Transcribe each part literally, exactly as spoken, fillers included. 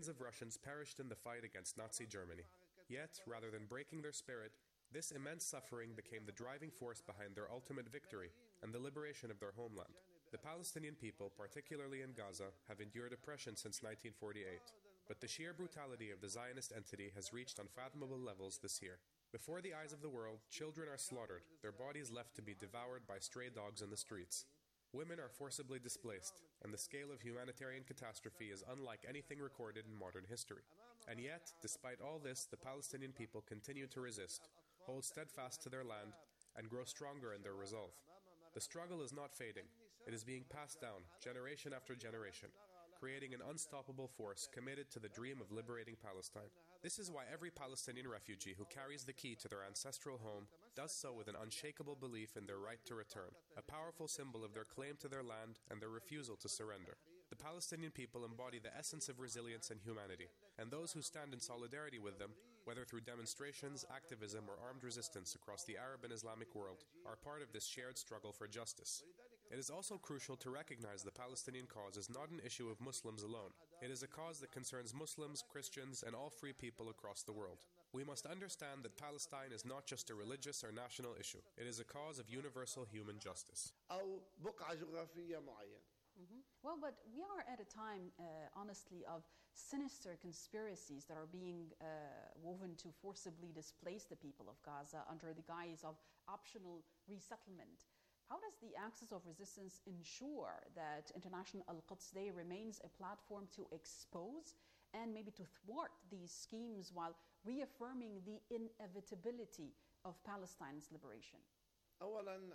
Millions of Russians perished in the fight against Nazi Germany. Yet, rather than breaking their spirit, this immense suffering became the driving force behind their ultimate victory and the liberation of their homeland. The Palestinian people, particularly in Gaza, have endured oppression since nineteen forty-eight, but the sheer brutality of the Zionist entity has reached unfathomable levels this year. Before the eyes of the world, children are slaughtered, their bodies left to be devoured by stray dogs in the streets. Women are forcibly displaced, and the scale of humanitarian catastrophe is unlike anything recorded in modern history. And yet, despite all this, the Palestinian people continue to resist, hold steadfast to their land, and grow stronger in their resolve. The struggle is not fading. It is being passed down, generation after generation, creating an unstoppable force committed to the dream of liberating Palestine. This is why every Palestinian refugee who carries the key to their ancestral home does so with an unshakable belief in their right to return, a powerful symbol of their claim to their land and their refusal to surrender. The Palestinian people embody the essence of resilience and humanity, and those who stand in solidarity with them, whether through demonstrations, activism, or armed resistance across the Arab and Islamic world, are part of this shared struggle for justice. It is also crucial to recognize the Palestinian cause is not an issue of Muslims alone. It is a cause that concerns Muslims, Christians, and all free people across the world. We must understand that Palestine is not just a religious or national issue. It is a cause of universal human justice. أو بقعة جغرافية معينة. Mm-hmm. Well, but we are at a time, uh, honestly, of sinister conspiracies that are being uh, woven to forcibly displace the people of Gaza under the guise of optional resettlement. How does the axis of resistance ensure that International Al-Quds Day remains a platform to expose and maybe to thwart these schemes while reaffirming the inevitability of Palestine's liberation? When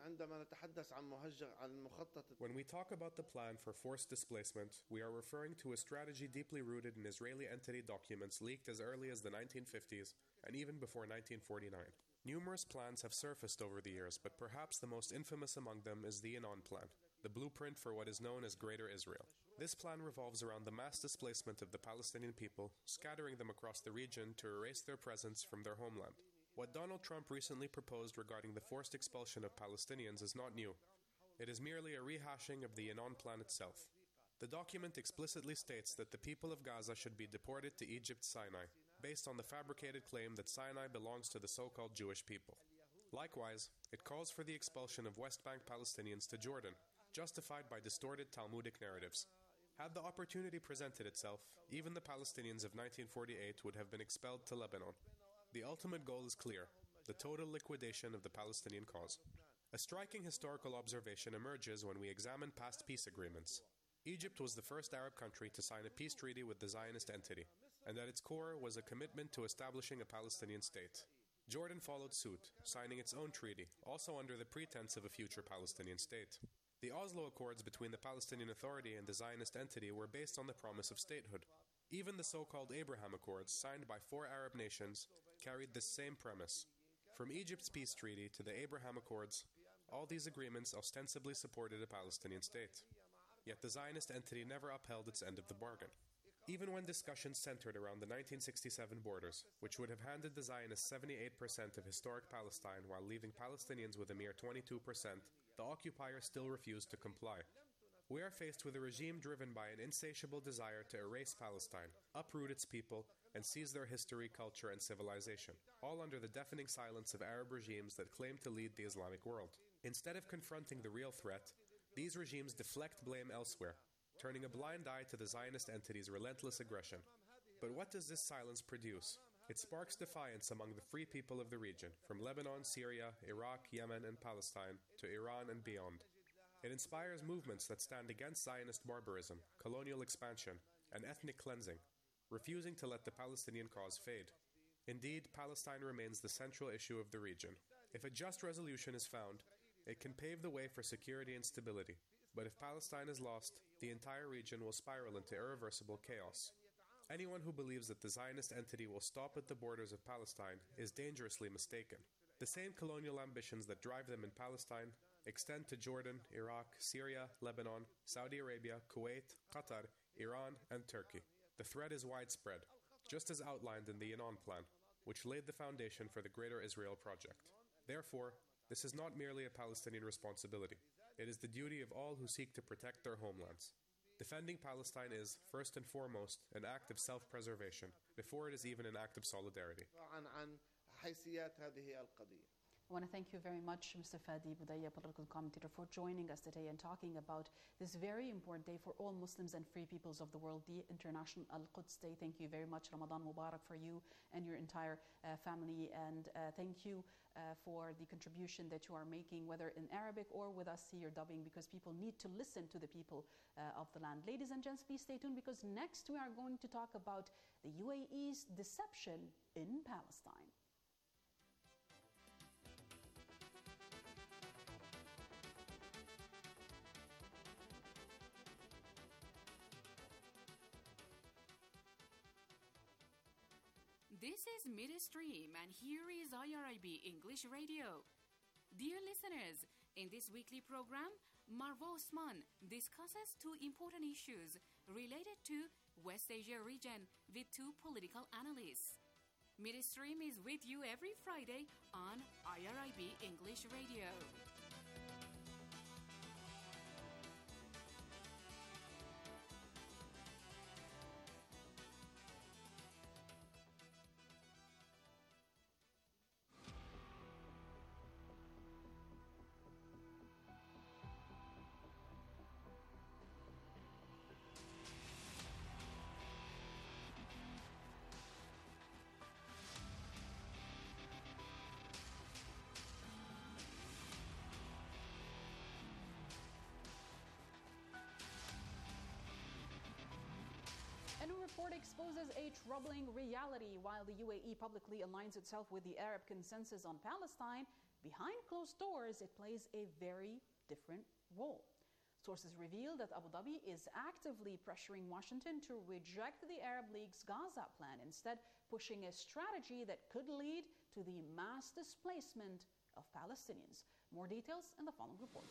we talk about the plan for forced displacement, we are referring to a strategy deeply rooted in Israeli entity documents leaked as early as the nineteen fifties and even before nineteen forty-nine. Numerous plans have surfaced over the years, but perhaps the most infamous among them is the Yinon Plan, the blueprint for what is known as Greater Israel. This plan revolves around the mass displacement of the Palestinian people, scattering them across the region to erase their presence from their homeland. What Donald Trump recently proposed regarding the forced expulsion of Palestinians is not new. It is merely a rehashing of the Yinon Plan itself. The document explicitly states that the people of Gaza should be deported to Egypt's Sinai, based on the fabricated claim that Sinai belongs to the so-called Jewish people. Likewise, it calls for the expulsion of West Bank Palestinians to Jordan, justified by distorted Talmudic narratives. Had the opportunity presented itself, even the Palestinians of nineteen forty-eight would have been expelled to Lebanon. The ultimate goal is clear: the total liquidation of the Palestinian cause. A striking historical observation emerges when we examine past peace agreements. Egypt was the first Arab country to sign a peace treaty with the Zionist entity, and at its core was a commitment to establishing a Palestinian state. Jordan followed suit, signing its own treaty, also under the pretense of a future Palestinian state. The Oslo Accords between the Palestinian Authority and the Zionist entity were based on the promise of statehood. Even the so-called Abraham Accords, signed by four Arab nations, carried this same premise. From Egypt's peace treaty to the Abraham Accords, all these agreements ostensibly supported a Palestinian state. Yet the Zionist entity never upheld its end of the bargain. Even when discussions centered around the nineteen sixty-seven borders, which would have handed the Zionists seventy-eight percent of historic Palestine while leaving Palestinians with a mere twenty-two percent, the occupier still refused to comply. We are faced with a regime driven by an insatiable desire to erase Palestine, uproot its people, and seize their history, culture, and civilization, all under the deafening silence of Arab regimes that claim to lead the Islamic world. Instead of confronting the real threat, these regimes deflect blame elsewhere, turning a blind eye to the Zionist entity's relentless aggression. But what does this silence produce? It sparks defiance among the free people of the region, from Lebanon, Syria, Iraq, Yemen, and Palestine, to Iran and beyond. It inspires movements that stand against Zionist barbarism, colonial expansion, and ethnic cleansing, refusing to let the Palestinian cause fade. Indeed, Palestine remains the central issue of the region. If a just resolution is found, it can pave the way for security and stability. But if Palestine is lost, the entire region will spiral into irreversible chaos. Anyone who believes that the Zionist entity will stop at the borders of Palestine is dangerously mistaken. The same colonial ambitions that drive them in Palestine extend to Jordan, Iraq, Syria, Lebanon, Saudi Arabia, Kuwait, Qatar, Iran, and Turkey. The threat is widespread, just as outlined in the Yinon Plan, which laid the foundation for the Greater Israel Project. Therefore, this is not merely a Palestinian responsibility. It is the duty of all who seek to protect their homelands. Defending Palestine is, first and foremost, an act of self-preservation, before it is even an act of solidarity. عن عن حيثيات هذه القضية. I want to thank you very much, Mister Fadi Budaya, political commentator, for joining us today and talking about this very important day for all Muslims and free peoples of the world, the International Al-Quds Day. Thank you very much. Ramadan Mubarak for you and your entire uh, family. And uh, thank you uh, for the contribution that you are making, whether in Arabic or with us here dubbing, because people need to listen to the people uh, of the land. Ladies and gents, please stay tuned, because next we are going to talk about the U A E's deception in Palestine. This is Midstream, and here is I R I B English Radio. Dear listeners, in this weekly program, Marwa Osman discusses two important issues related to West Asia region with two political analysts. Midstream is with you every Friday on I R I B English Radio. A new report exposes a troubling reality. While the U A E publicly aligns itself with the Arab consensus on Palestine, behind closed doors it plays a very different role. Sources reveal that Abu Dhabi is actively pressuring Washington to reject the Arab League's Gaza plan, instead pushing a strategy that could lead to the mass displacement of Palestinians. More details in the following report.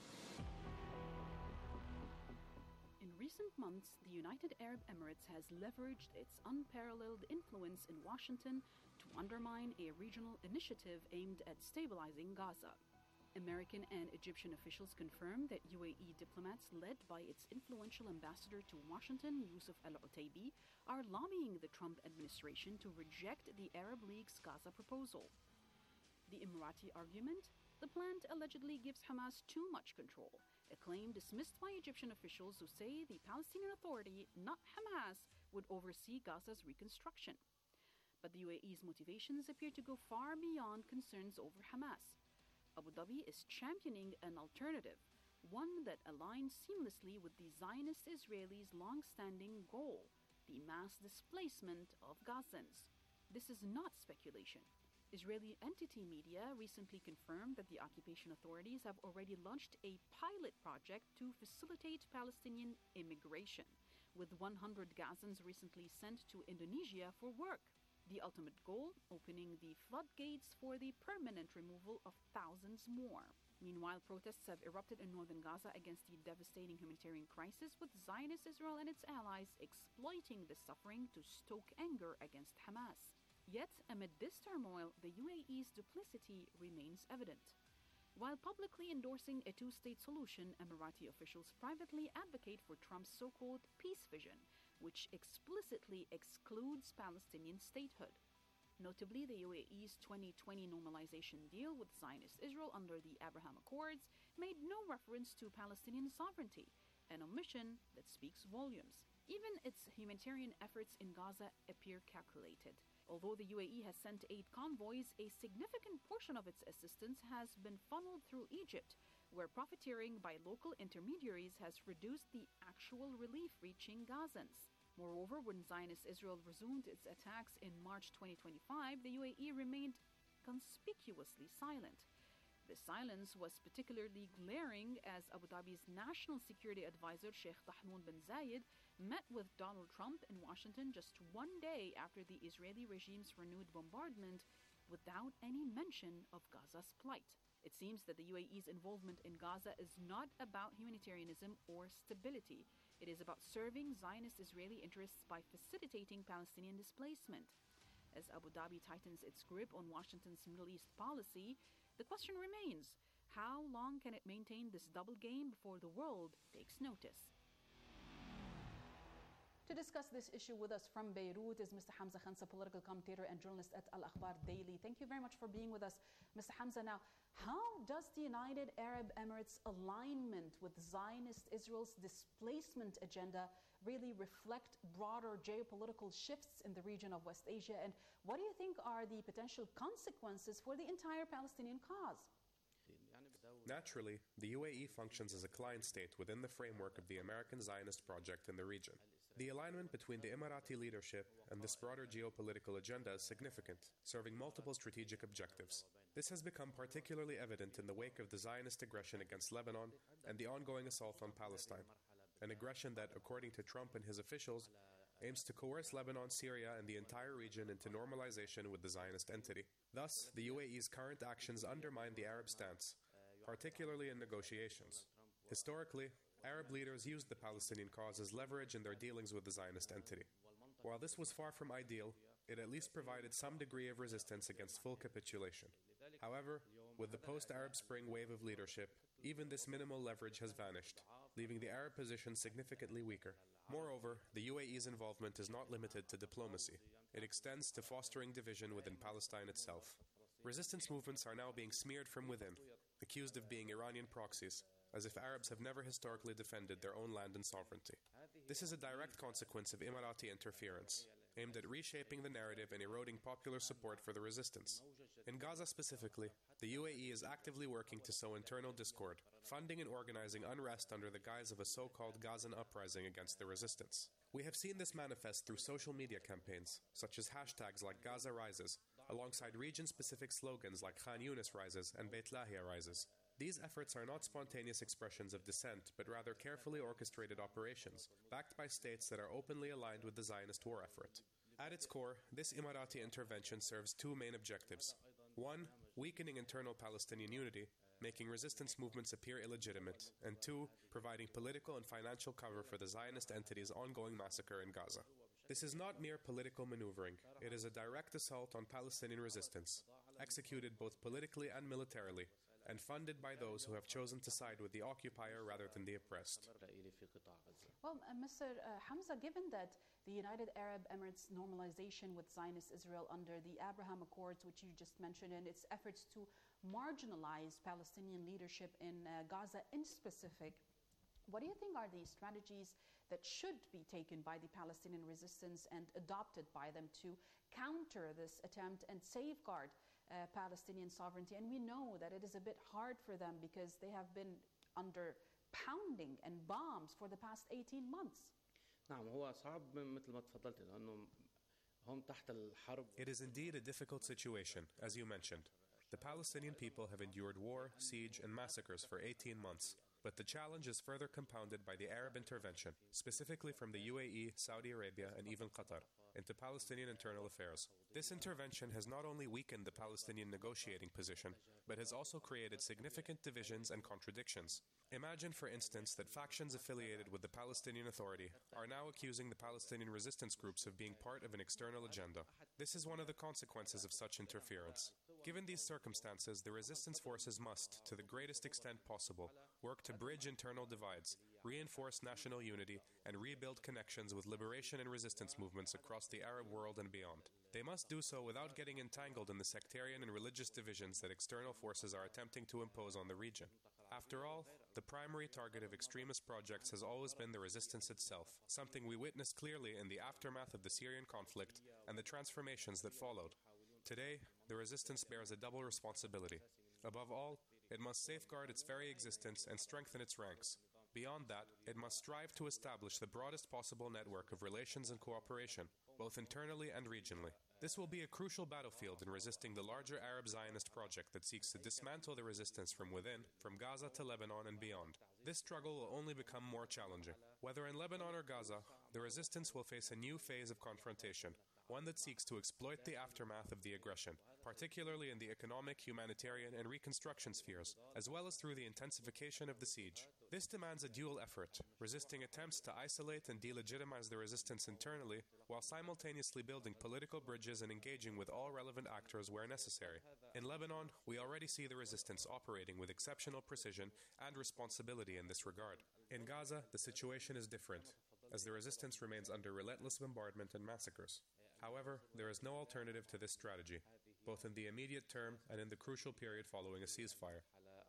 In recent months, the United Arab Emirates has leveraged its unparalleled influence in Washington to undermine a regional initiative aimed at stabilizing Gaza. American and Egyptian officials confirmed that U A E diplomats led by its influential ambassador to Washington, Yusuf al-Otaibi, are lobbying the Trump administration to reject the Arab League's Gaza proposal. The Emirati argument? The plan allegedly gives Hamas too much control, a claim dismissed by Egyptian officials who say the Palestinian Authority, not Hamas, would oversee Gaza's reconstruction. But the U A E's motivations appear to go far beyond concerns over Hamas. Abu Dhabi is championing an alternative, one that aligns seamlessly with the Zionist Israelis' long-standing goal, the mass displacement of Gazans. This is not speculation. Israeli entity media recently confirmed that the occupation authorities have already launched a pilot project to facilitate Palestinian immigration, with one hundred Gazans recently sent to Indonesia for work. The ultimate goal, opening the floodgates for the permanent removal of thousands more. Meanwhile, protests have erupted in northern Gaza against the devastating humanitarian crisis, with Zionist Israel and its allies exploiting the suffering to stoke anger against Hamas. Yet, amid this turmoil, the U A E's duplicity remains evident. While publicly endorsing a two-state solution, Emirati officials privately advocate for Trump's so-called peace vision, which explicitly excludes Palestinian statehood. Notably, the U A E's twenty twenty normalization deal with Zionist Israel under the Abraham Accords made no reference to Palestinian sovereignty, an omission that speaks volumes. Even its humanitarian efforts in Gaza appear calculated. Although the U A E has sent aid convoys, a significant portion of its assistance has been funneled through Egypt, where profiteering by local intermediaries has reduced the actual relief reaching Gazans. Moreover, when Zionist Israel resumed its attacks in March twenty twenty-five, the U A E remained conspicuously silent. The silence was particularly glaring as Abu Dhabi's national security advisor Sheikh Tahmoun bin Zayed met with Donald Trump in Washington just one day after the Israeli regime's renewed bombardment, without any mention of Gaza's plight. It seems that the U A E's involvement in Gaza is not about humanitarianism or stability. It is about serving Zionist Israeli interests by facilitating Palestinian displacement. As Abu Dhabi tightens its grip on Washington's Middle East policy, the question remains, how long can it maintain this double game before the world takes notice? To discuss this issue with us from Beirut is Mister Hamza Khansa, political commentator and journalist at Al Akhbar Daily. Thank you very much for being with us, Mister Hamza. Now, how does the United Arab Emirates' alignment with Zionist Israel's displacement agenda really reflect broader geopolitical shifts in the region of West Asia? And what do you think are the potential consequences for the entire Palestinian cause? Naturally, the U A E functions as a client state within the framework of the American Zionist project in the region. The alignment between the Emirati leadership and this broader geopolitical agenda is significant, serving multiple strategic objectives. This has become particularly evident in the wake of the Zionist aggression against Lebanon and the ongoing assault on Palestine, an aggression that, according to Trump and his officials, aims to coerce Lebanon, Syria, and the entire region into normalization with the Zionist entity. Thus, the U A E's current actions undermine the Arab stance, particularly in negotiations. Historically, Arab leaders used the Palestinian cause as leverage in their dealings with the Zionist entity. While this was far from ideal, it at least provided some degree of resistance against full capitulation. However, with the post-Arab Spring wave of leadership, even this minimal leverage has vanished, leaving the Arab position significantly weaker. Moreover, the U A E's involvement is not limited to diplomacy. It extends to fostering division within Palestine itself. Resistance movements are now being smeared from within, accused of being Iranian proxies, as if Arabs have never historically defended their own land and sovereignty. This is a direct consequence of Emirati interference, aimed at reshaping the narrative and eroding popular support for the resistance. In Gaza specifically, the U A E is actively working to sow internal discord, funding and organizing unrest under the guise of a so-called Gazan uprising against the resistance. We have seen this manifest through social media campaigns, such as hashtags like Gaza Rises, alongside region-specific slogans like Khan Yunis Rises and Beit Lahia Rises. These efforts are not spontaneous expressions of dissent, but rather carefully orchestrated operations, backed by states that are openly aligned with the Zionist war effort. At its core, this Emirati intervention serves two main objectives. One, weakening internal Palestinian unity, making resistance movements appear illegitimate, and two, providing political and financial cover for the Zionist entity's ongoing massacre in Gaza. This is not mere political maneuvering. It is a direct assault on Palestinian resistance, executed both politically and militarily, and funded by those who have chosen to side with the occupier rather than the oppressed. Well, uh, Mister Uh, Hamza, given that the United Arab Emirates' normalization with Zionist Israel under the Abraham Accords, which you just mentioned, and its efforts to marginalize Palestinian leadership in uh, Gaza in specific, what do you think are the strategies that should be taken by the Palestinian resistance and adopted by them to counter this attempt and safeguard uh, Palestinian sovereignty? And we know that it is a bit hard for them because they have been under pounding and bombs for the past eighteen months. نعم هو صعب مثل ما تفضلت لأنه هم تحت الحرب. It is indeed a difficult situation, as you mentioned. The Palestinian people have endured war, siege, and massacres for eighteen months. But the challenge is further compounded by the Arab intervention, specifically from the U A E, Saudi Arabia, and even Qatar, into Palestinian internal affairs. This intervention has not only weakened the Palestinian negotiating position, but has also created significant divisions and contradictions. Imagine, for instance, that factions affiliated with the Palestinian Authority are now accusing the Palestinian resistance groups of being part of an external agenda. This is one of the consequences of such interference. Given these circumstances, the resistance forces must, to the greatest extent possible, work to bridge internal divides, reinforce national unity, and rebuild connections with liberation and resistance movements across the Arab world and beyond. They must do so without getting entangled in the sectarian and religious divisions that external forces are attempting to impose on the region. After all, the primary target of extremist projects has always been the resistance itself, something we witnessed clearly in the aftermath of the Syrian conflict and the transformations that followed. Today, the resistance bears a double responsibility. Above all, it must safeguard its very existence and strengthen its ranks. Beyond that, it must strive to establish the broadest possible network of relations and cooperation, both internally and regionally. This will be a crucial battlefield in resisting the larger Arab Zionist project that seeks to dismantle the resistance from within, from Gaza to Lebanon and beyond. This struggle will only become more challenging. Whether in Lebanon or Gaza, the resistance will face a new phase of confrontation, one that seeks to exploit the aftermath of the aggression, particularly in the economic, humanitarian, and reconstruction spheres, as well as through the intensification of the siege. This demands a dual effort, resisting attempts to isolate and delegitimize the resistance internally, while simultaneously building political bridges and engaging with all relevant actors where necessary. In Lebanon, we already see the resistance operating with exceptional precision and responsibility in this regard. In Gaza, the situation is different. as the resistance remains under relentless bombardment and massacres. However, there is no alternative to this strategy, both in the immediate term and in the crucial period following a ceasefire.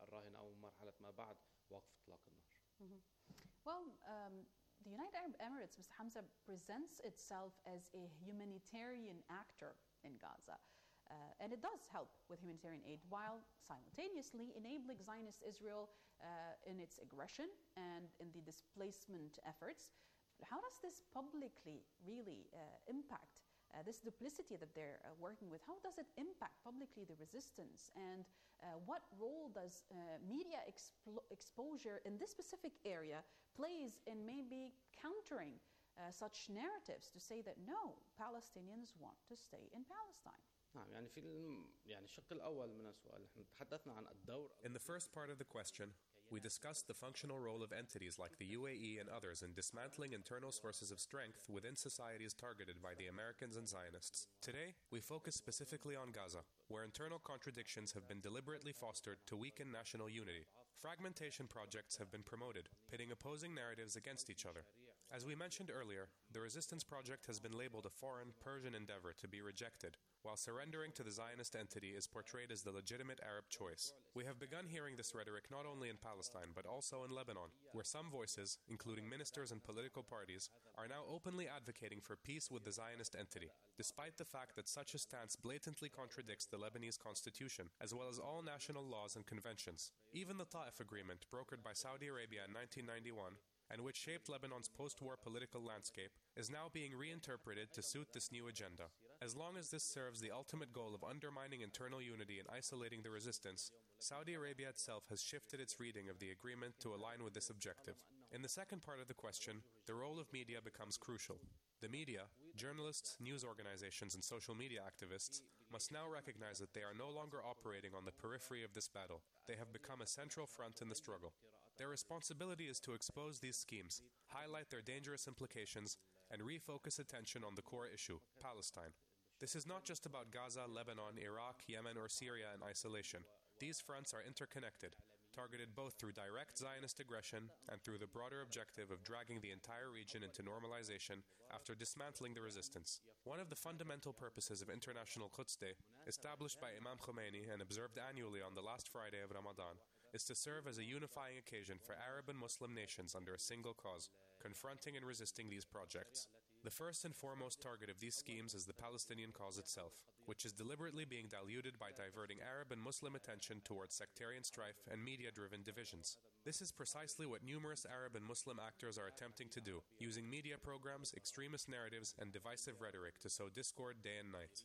Well, um, the United Arab Emirates, Mister Hamza, presents itself as a humanitarian actor in Gaza. Uh, and it does help with humanitarian aid while simultaneously enabling Zionist Israel uh, in its aggression and in the displacement efforts. How does this publicly really uh, impact uh, this duplicity that they're uh, working with? How does it impact publicly the resistance? And uh, what role does uh, media explo- exposure in this specific area plays in maybe countering uh, such narratives to say that no, Palestinians want to stay in Palestine? نعم يعني في يعني الشق الأول من السؤال نحن تحدثنا عن الدور. In the first part of the question, we discussed the functional role of entities like the U A E and others in dismantling internal sources of strength within societies targeted by the Americans and Zionists. Today, we focus specifically on Gaza, where internal contradictions have been deliberately fostered to weaken national unity. Fragmentation projects have been promoted, pitting opposing narratives against each other. As we mentioned earlier, the resistance project has been labeled a foreign, Persian endeavor to be rejected, while surrendering to the Zionist entity is portrayed as the legitimate Arab choice. We have begun hearing this rhetoric not only in Palestine, but also in Lebanon, where some voices, including ministers and political parties, are now openly advocating for peace with the Zionist entity, despite the fact that such a stance blatantly contradicts the Lebanese constitution, as well as all national laws and conventions. Even the Ta'if Agreement, brokered by Saudi Arabia in nineteen ninety-one, and which shaped Lebanon's post-war political landscape, is now being reinterpreted to suit this new agenda. As long as this serves the ultimate goal of undermining internal unity and isolating the resistance, Saudi Arabia itself has shifted its reading of the agreement to align with this objective. In the second part of the question, the role of media becomes crucial. The media, journalists, news organizations, and social media activists must now recognize that they are no longer operating on the periphery of this battle. They have become a central front in the struggle. Their responsibility is to expose these schemes, highlight their dangerous implications, and refocus attention on the core issue, Palestine. This is not just about Gaza, Lebanon, Iraq, Yemen, or Syria in isolation. These fronts are interconnected, targeted both through direct Zionist aggression and through the broader objective of dragging the entire region into normalization after dismantling the resistance. One of the fundamental purposes of International Quds Day, established by Imam Khomeini and observed annually on the last Friday of Ramadan, is to serve as a unifying occasion for Arab and Muslim nations under a single cause, confronting and resisting these projects. The first and foremost target of these schemes is the Palestinian cause itself, which is deliberately being diluted by diverting Arab and Muslim attention towards sectarian strife and media-driven divisions. This is precisely what numerous Arab and Muslim actors are attempting to do, using media programs, extremist narratives, and divisive rhetoric to sow discord day and night.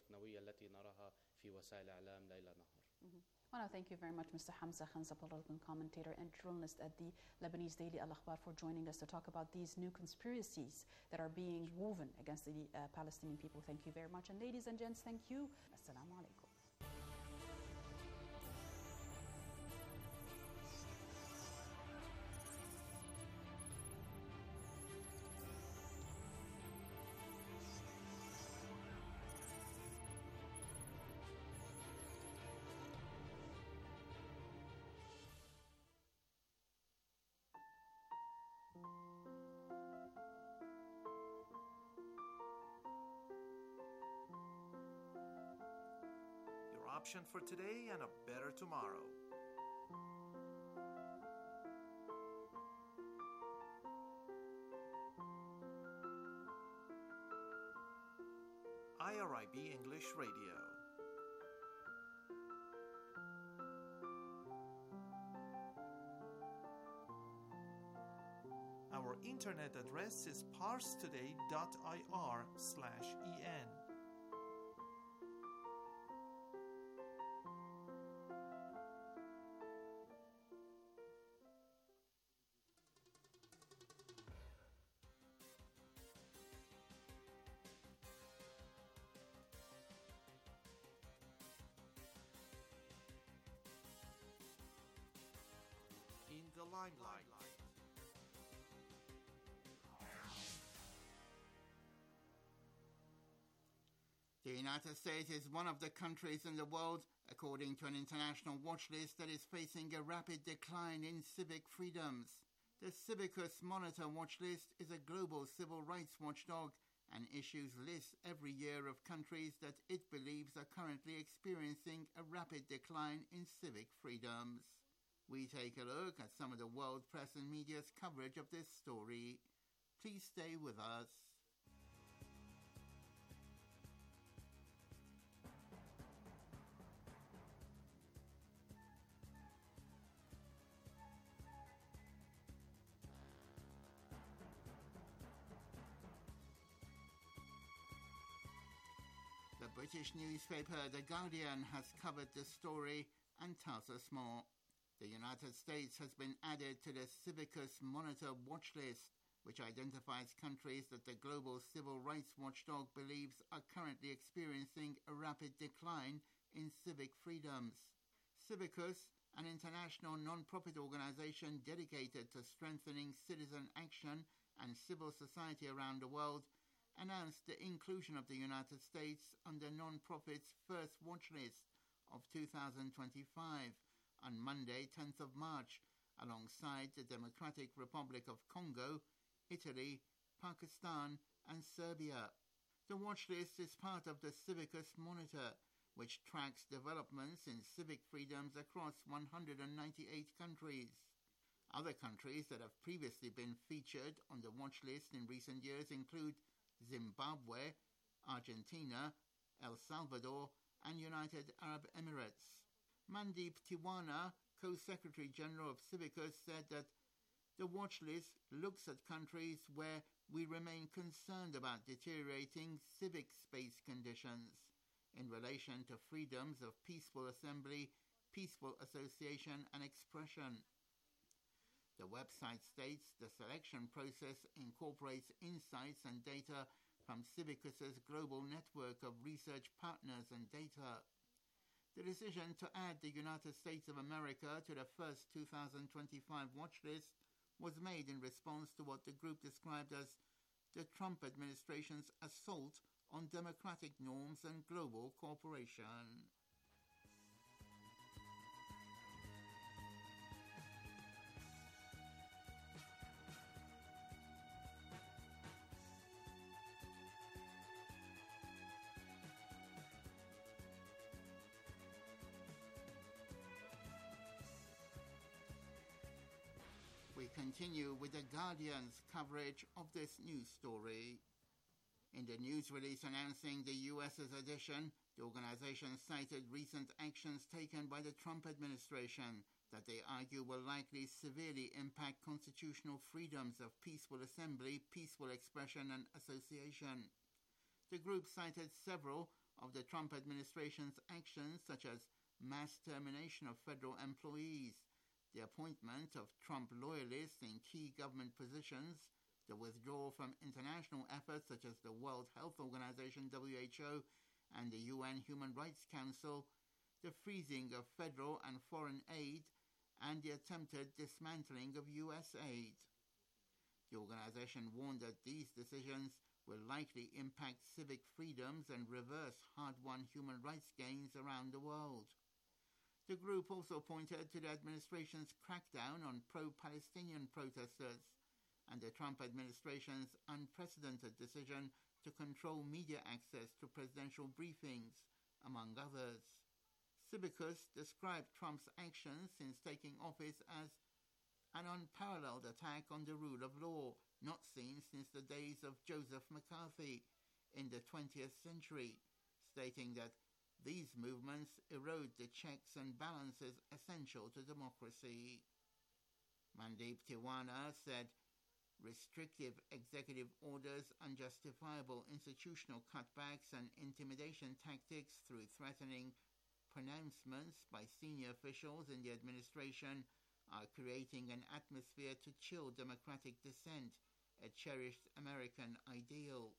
I want to thank you very much, Mister Hamza Khansa, political commentator and journalist at the Lebanese daily Al Akhbar, for joining us to talk about these new conspiracies that are being woven against the uh, Palestinian people. Thank you very much. And ladies and gents, thank you. Assalamu alaikum. Option for today and a better tomorrow. I R I B English Radio. Our internet address is parstoday dot I R slash E N. In the limelight. The United States is one of the countries in the world, according to an international watch list, that is facing a rapid decline in civic freedoms. The Civicus Monitor Watch List is a global civil rights watchdog and issues lists every year of countries that it believes are currently experiencing a rapid decline in civic freedoms. We take a look at some of the world press and media's coverage of this story. Please stay with us. The British newspaper The Guardian has covered the story and tells us more. The United States has been added to the Civicus Monitor Watch List, which identifies countries that the global civil rights watchdog believes are currently experiencing a rapid decline in civic freedoms. Civicus, an international non-profit organization dedicated to strengthening citizen action and civil society around the world, announced the inclusion of the United States on the non-profit's first watch list of two thousand twenty-five on Monday, tenth of March, alongside the Democratic Republic of Congo, Italy, Pakistan, and Serbia. The watch list is part of the Civicus Monitor, which tracks developments in civic freedoms across one hundred ninety-eight countries. Other countries that have previously been featured on the watch list in recent years include Zimbabwe, Argentina, El Salvador, and United Arab Emirates. Mandeep Tiwana, Co-Secretary General of Civicus, said that the watch list looks at countries where we remain concerned about deteriorating civic space conditions in relation to freedoms of peaceful assembly, peaceful association, and expression. The website states the selection process incorporates insights and data from Civicus's global network of research partners and data. The decision to add the United States of America to the first two thousand twenty-five watch list was made in response to what the group described as the Trump administration's assault on democratic norms and global cooperation. We continue with The Guardian's coverage of this news story. In the news release announcing the U S's addition, the organization cited recent actions taken by the Trump administration that they argue will likely severely impact constitutional freedoms of peaceful assembly, peaceful expression, and association. The group cited several of the Trump administration's actions, such as mass termination of federal employees, the appointment of Trump loyalists in key government positions, the withdrawal from international efforts such as the World Health Organization W H O and the U N Human Rights Council, the freezing of federal and foreign aid, and the attempted dismantling of U S aid. The organization warned that these decisions will likely impact civic freedoms and reverse hard-won human rights gains around the world. The group also pointed to the administration's crackdown on pro-Palestinian protesters and the Trump administration's unprecedented decision to control media access to presidential briefings, among others. Civicus described Trump's actions since taking office as an unparalleled attack on the rule of law, not seen since the days of Joseph McCarthy in the twentieth century, stating that these movements erode the checks and balances essential to democracy. Mandeep Tiwana said restrictive executive orders, unjustifiable institutional cutbacks, and intimidation tactics through threatening pronouncements by senior officials in the administration are creating an atmosphere to chill democratic dissent, a cherished American ideal.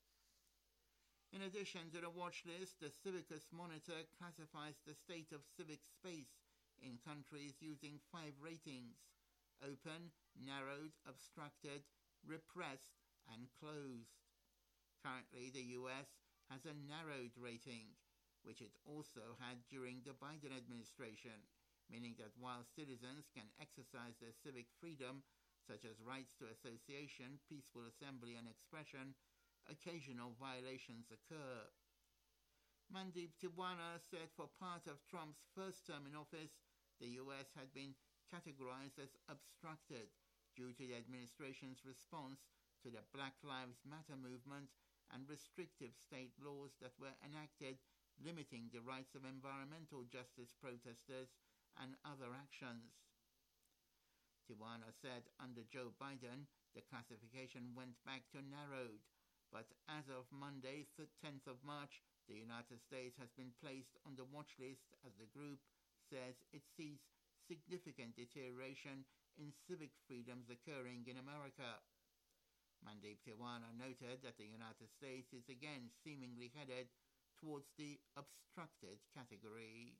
In addition to the watch list, the Civicus Monitor classifies the state of civic space in countries using five ratings: open, narrowed, obstructed, repressed, and closed. Currently, the U S has a narrowed rating, which it also had during the Biden administration, meaning that while citizens can exercise their civic freedom, such as rights to association, peaceful assembly and expression, occasional violations occur. Mandeep Tiwana said for part of Trump's first term in office, the U S had been categorized as obstructed due to the administration's response to the Black Lives Matter movement and restrictive state laws that were enacted limiting the rights of environmental justice protesters and other actions. Tiwana said under Joe Biden, the classification went back to narrowed, but as of Monday, the tenth of March, the United States has been placed on the watch list as the group says it sees significant deterioration in civic freedoms occurring in America. Mandeep Tiwana noted that the United States is again seemingly headed towards the obstructed category.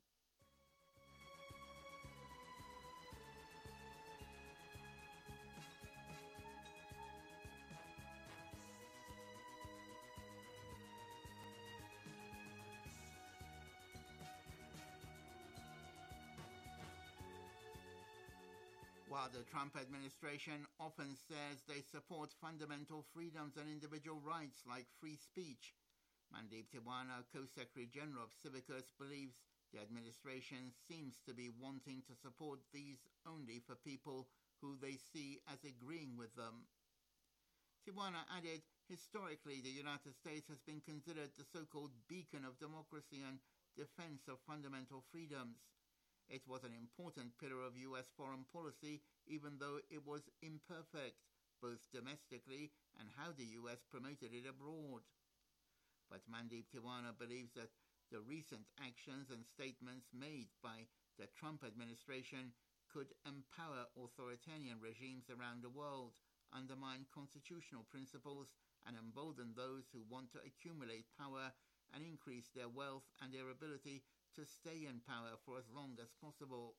While the Trump administration often says they support fundamental freedoms and individual rights like free speech, Mandeep Tiwana, Co-Secretary General of Civicus, believes the administration seems to be wanting to support these only for people who they see as agreeing with them. Tiwana added, historically the United States has been considered the so-called beacon of democracy and defense of fundamental freedoms. It was an important pillar of U S foreign policy, even though it was imperfect, both domestically and how the U S promoted it abroad. But Mandeep Tiwana believes that the recent actions and statements made by the Trump administration could empower authoritarian regimes around the world, undermine constitutional principles, and embolden those who want to accumulate power and increase their wealth and their ability to stay in power for as long as possible.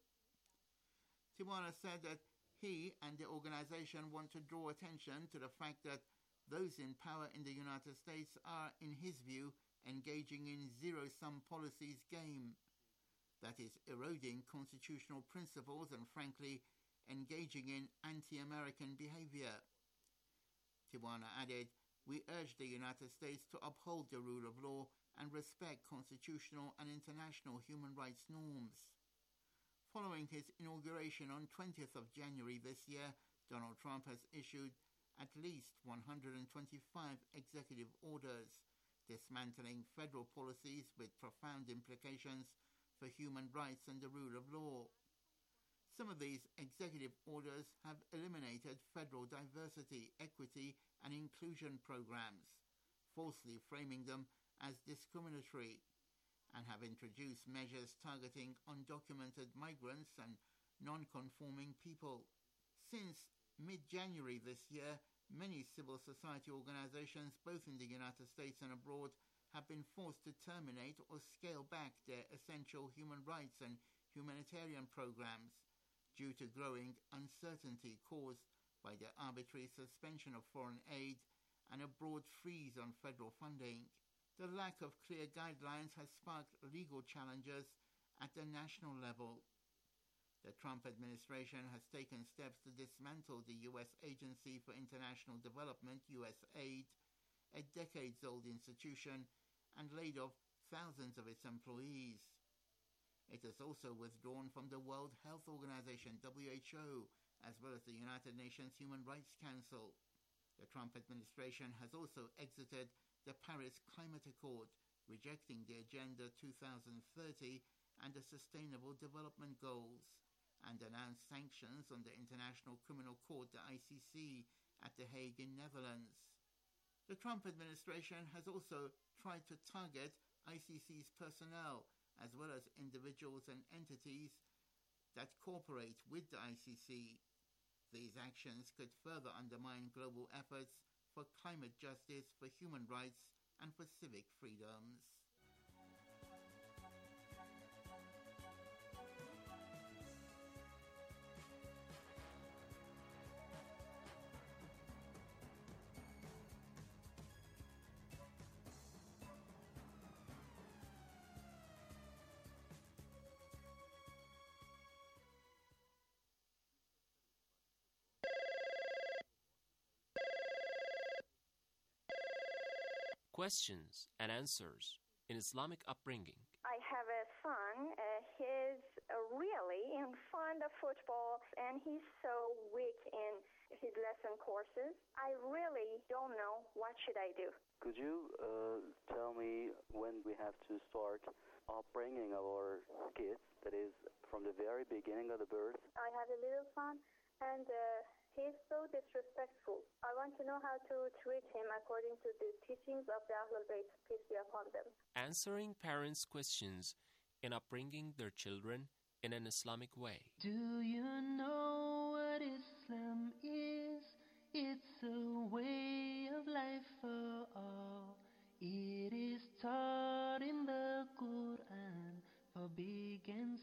Tiwana said that he and the organization want to draw attention to the fact that those in power in the United States are, in his view, engaging in zero-sum policies game. That is, eroding constitutional principles and, frankly, engaging in anti-American behavior. Tiwana added, "We urge the United States to uphold the rule of law and respect constitutional and international human rights norms." Following his inauguration on twentieth of January this year, Donald Trump has issued at least one hundred twenty-five executive orders, dismantling federal policies with profound implications for human rights and the rule of law. Some of these executive orders have eliminated federal diversity, equity, and inclusion programs, falsely framing them as discriminatory, and have introduced measures targeting undocumented migrants and non-conforming people. Since mid-January this year, many civil society organizations, both in the United States and abroad, have been forced to terminate or scale back their essential human rights and humanitarian programs due to growing uncertainty caused by the arbitrary suspension of foreign aid and a broad freeze on federal funding. The lack of clear guidelines has sparked legal challenges at the national level. The Trump administration has taken steps to dismantle the U S Agency for International Development, U S A I D, a decades-old institution, and laid off thousands of its employees. It has also withdrawn from the World Health Organization, W H O, as well as the United Nations Human Rights Council. The Trump administration has also exited the Paris Climate Accord, rejecting the Agenda two thousand thirty and the Sustainable Development Goals, and announced sanctions on the International Criminal Court, the I C C, at The Hague in Netherlands. The Trump administration has also tried to target I C C's personnel, as well as individuals and entities that cooperate with the I C C. These actions could further undermine global efforts for climate justice, for human rights, and for civic freedoms. questions and answers in Islamic upbringing. I have a son. Uh, he's uh, really in fond of football, and he's so weak in his lesson courses. I really don't know what should I do. Could you uh, tell me when we have to start upbringing our kids, that is, from the very beginning of the birth? I have a little son, and uh, he's so disrespectful. I want to know how to treat him according to the teachings of the Ahlul Bayt, peace be upon them. Answering parents' questions in upbringing their children in an Islamic way. Do you know what Islam is? It's a way of life for all. It is taught in the Quran for big and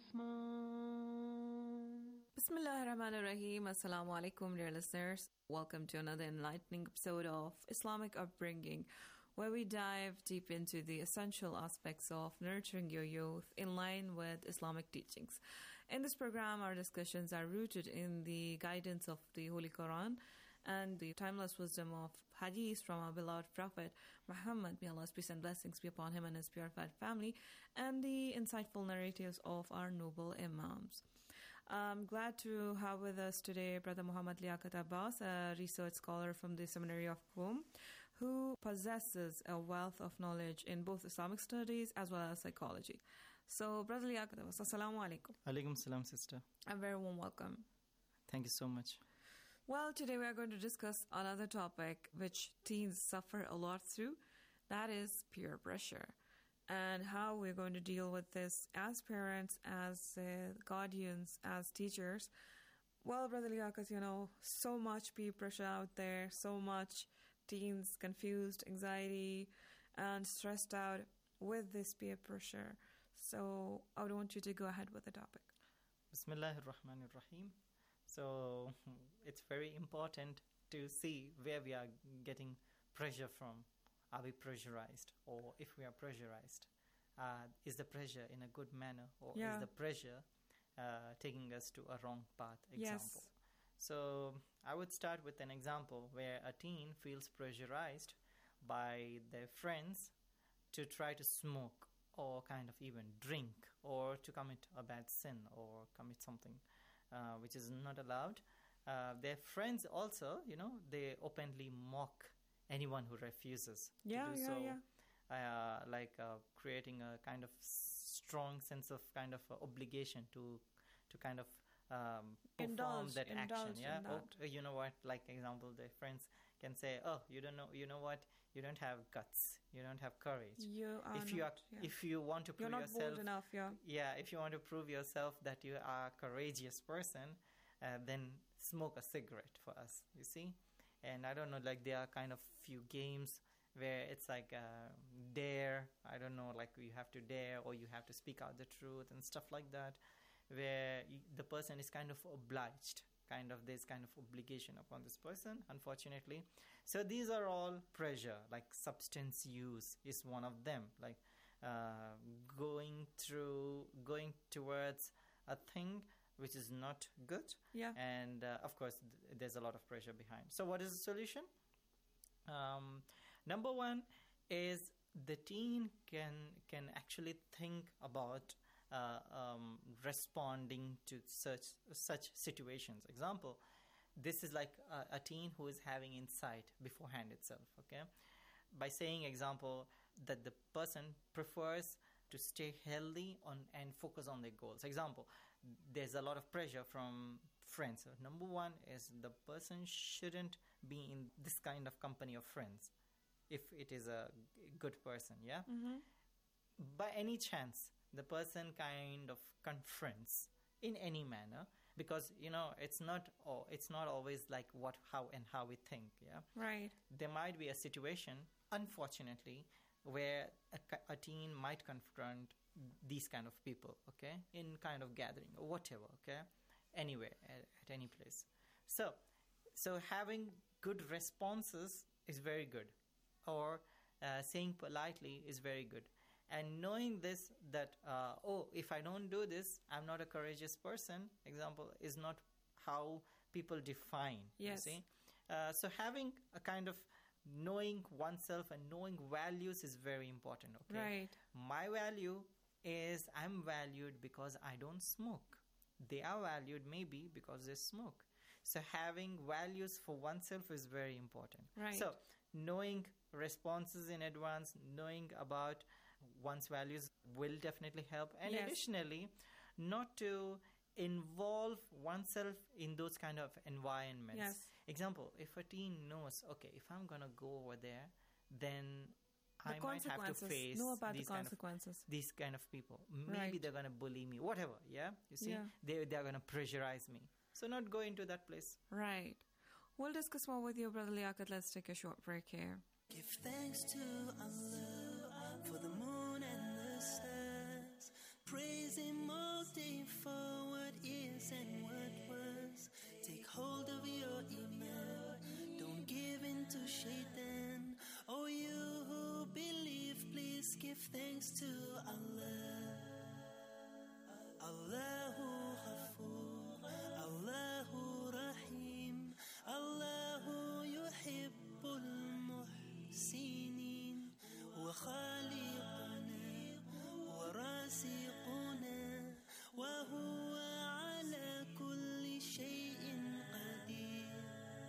small. Bismillah ar-Rahman ar-Rahim. Assalamu alaikum, dear listeners. Welcome to another enlightening episode of Islamic Upbringing, where we dive deep into the essential aspects of nurturing your youth in line with Islamic teachings. In this program, our discussions are rooted in the guidance of the Holy Quran and the timeless wisdom of hadith from our beloved Prophet Muhammad, may Allah's peace and blessings be upon him and his purified family, and the insightful narratives of our noble Imams. I'm glad to have with us today Brother Muhammad Liaquat Abbas, a research scholar from the Seminary of Qom, who possesses a wealth of knowledge in both Islamic studies as well as psychology. So, Brother Liaquat Abbas, assalamu alaikum. Alaikum salam, sister. A very warm welcome. Thank you so much. Well, today we are going to discuss another topic which teens suffer a lot through, that is peer pressure, and how we're going to deal with this as parents, as uh, guardians, as teachers. Well, Brother Liaquat, you know, so much peer pressure out there, so much teens confused, anxiety, and stressed out with this peer pressure. So I would want you to go ahead with the topic. Bismillah ar-Rahman ar-Rahim. So it's very important to see where we are getting pressure from. Are we pressurized? Or if we are pressurized, uh, is the pressure in a good manner? Or yeah. is the pressure uh, taking us to a wrong path? Example. Yes. So I would start with an example where a teen feels pressurized by their friends to try to smoke or kind of even drink or to commit a bad sin or commit something uh, which is not allowed. Uh, their friends also, you know, they openly mock anyone who refuses yeah, to do yeah, so. Yeah. Uh, like uh, creating a kind of strong sense of kind of uh, obligation to to kind of um, perform indulge, that indulge action. Yeah. in Oh, that. you know what? Like example, their friends can say, "Oh, you don't know. You know what? You don't have guts. You don't have courage. You are if you not, are, yeah. if you want to prove You're not yourself, bold enough. Yeah. Yeah. If you want to prove yourself that you are a courageous person, uh, then smoke a cigarette for us. You see." And I don't know, like there are kind of few games where it's like uh, dare, I don't know, like you have to dare or you have to speak out the truth and stuff like that, where y- the person is kind of obliged, kind of there's kind of obligation upon this person, unfortunately. So these are all pressure, like substance use is one of them, like uh, going through, going towards a thing which is not good. Yeah. And uh, of course, th- there's a lot of pressure behind. So what is the solution? Um, number one is the teen can can actually think about uh, um, responding to such such situations. Example, this is like a, a teen who is having insight beforehand itself. Okay, by saying example that the person prefers to stay healthy on and focus on their goals. Example, there's a lot of pressure from friends. So number one is the person shouldn't be in this kind of company of friends if it is a g- good person, yeah? Mm-hmm. By any chance, the person kind of confronts in any manner, because, you know, it's not oh, it's not always like what, how, and how we think, yeah? Right. There might be a situation, unfortunately, where a, ca- a teen might confront these kind of people, okay, in kind of gathering or whatever, okay, anywhere, at, at any place. So, so having good responses is very good, or uh, saying politely is very good. And knowing this, that, uh, oh, if I don't do this, I'm not a courageous person, example, is not how people define, yes. you see. Uh, so having a kind of knowing oneself and knowing values is very important. Okay, Right. my value is I'm valued because I don't smoke. They are valued maybe because they smoke. So having values for oneself is very important. Right. So knowing responses in advance, knowing about one's values will definitely help. And Yes. additionally, not to involve oneself in those kind of environments. Yes. Example, if a teen knows, okay, if I'm going to go over there, then The I might have to consequences. face Know about the these kind of consequences. these kind of people. Maybe Right. they're going to bully me, whatever. Yeah, you see, Yeah. they they're going to pressurize me. So not go into that place. Right. We'll discuss more with you, Brother Liaquat. Let's take a short break here. Give thanks to Allah for the moon and the stars. Praise Him all day for what is and what was. Take hold of your iman. Don't give in to shaitan. Oh, you who believe, please give thanks to Allah. Allahu Ghafoor, Allahu Rahim, Allahu Yuhibbul Muhsinin, Wa Khaliquna, Wa Raziquna, Wa Huwa Ala Kulli Shay'in Qadir.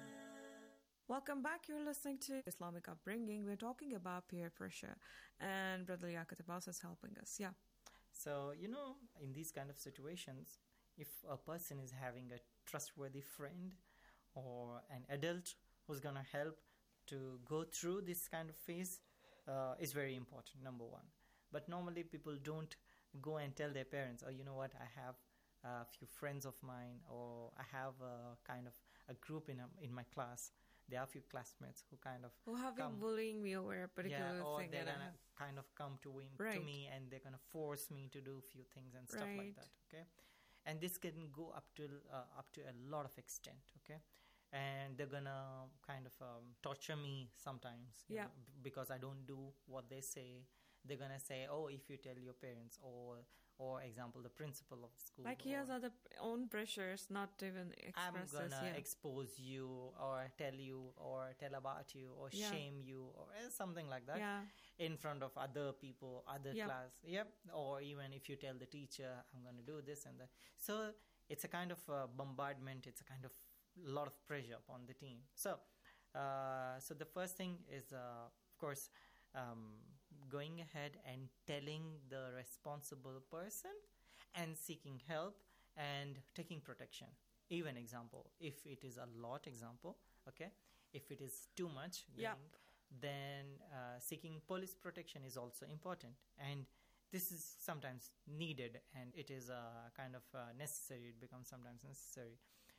Welcome back. You're listening to Islamic Upbringing. We're talking about peer pressure, and Brother Liaquat Abbas is helping us. Yeah. So, you know, in these kind of situations, if a person is having a trustworthy friend or an adult who's going to help to go through this kind of phase, uh, is very important, number one. But normally people don't go and tell their parents, oh, you know what, I have a few friends of mine, or I have a kind of a group in, a, in my class. There are a few classmates who kind of Who have been come- bullying me over a particular yeah, or thing they're that I gonna have. kind of come to, win, Right. to me and they're gonna force me to do a few things and stuff like Right. that. Okay, and this can go up to uh, up to a lot of extent. Okay, and they're gonna kind of um, torture me sometimes. you Yeah. know, b- because I don't do what they say. They're gonna say, "Oh, if you tell your parents," or, or example, the principal of the school. Like he or, has other p- own pressures, not to even I'm express gonna this. Yeah. expose you, or tell you, or tell about you, or Yeah. shame you, or eh, something like that, Yeah. in front of other people, other Yep. class. Yep. Or even if you tell the teacher, I'm gonna do this and that. So it's a kind of uh, bombardment. It's a kind of lot of pressure upon the teen. So, uh, so the first thing is, uh, of course, um, going ahead and telling the responsible person and seeking help and taking protection. Even example, if it is a lot example, okay, if it is too much, Yeah. getting, then uh, seeking police protection is also important. And this is sometimes needed, and it is uh, kind of uh, necessary. It becomes sometimes necessary.